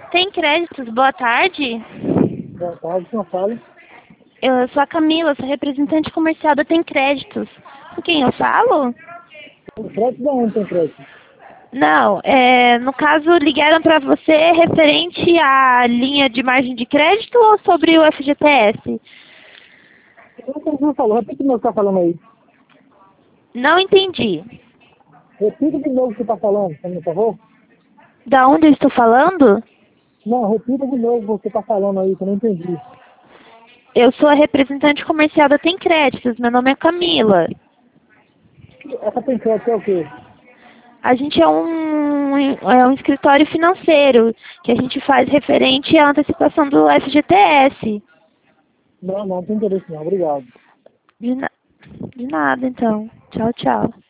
Tem créditos, boa tarde. Boa tarde, não fala. Eu sou a Camila, sou representante comercial da Tem Créditos. Com quem eu falo? O crédito da onde tem crédito? Não, no caso ligaram para você referente à linha de margem de crédito ou sobre o FGTS? Não falou, repita de novo o que você tá falando aí. Não entendi. Repita de novo o que você tá falando, por favor. Da onde eu estou falando? Não, repita de novo o que você tá falando aí, que eu não entendi. Eu sou a representante comercial da Tem Créditos, meu nome é Camila. Essa tem crédito é o quê? A gente é um escritório financeiro que a gente faz referente à antecipação do FGTS. Não tem interesse não, obrigado. De, na- de nada, então. Tchau, tchau.